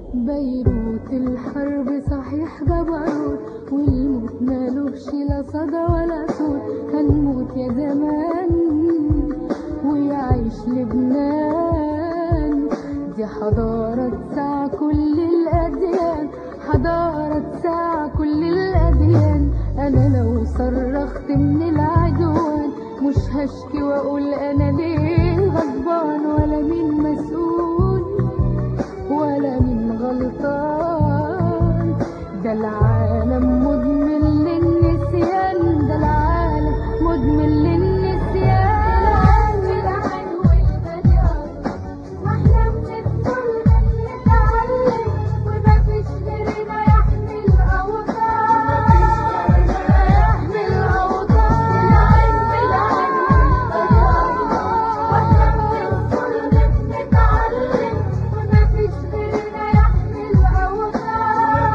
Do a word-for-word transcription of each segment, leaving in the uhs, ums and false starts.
بيروت الحرب صحيح جبروت، والموت مالوش لا صدى ولا صوت. هنموت يا زمان ويعيش لبنان، دي حضارة تسع كل الأديان، حضارة تسع كل الأديان. أنا لو صرخت من العدوان مش هشكي وأقول أنا ليه غضبان، ولا مين مسؤول ولا مين غلطان. ده العالم مدمن للنسيان، ده العالم مدمن للنسيان. العين والبديان واحنا من الظلم بنتعلم، ومفيش غيرنا يحمي الأوطان، يحمي الأوطان. العين بالعين والبديان واحنا من الظلم بنتعلم، ومفيش غيرنا يحمي الأوطان.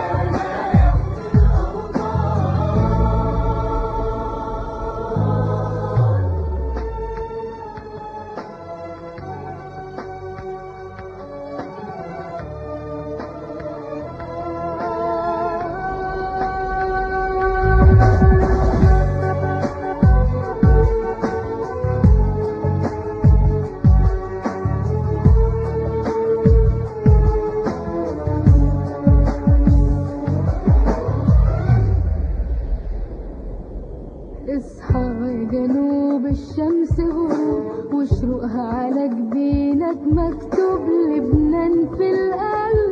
اصحى يا جنوب الشمس غروب، وشروقها على جبينك مكتوب. لبنان في القلب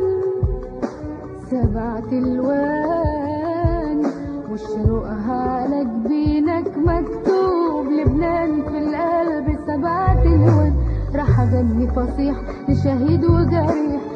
سبعة الوان، وشروقها على جبينك مكتوب. لبنان في القلب سبعة الوان. راح اغني فصيح لشهيد وجريح،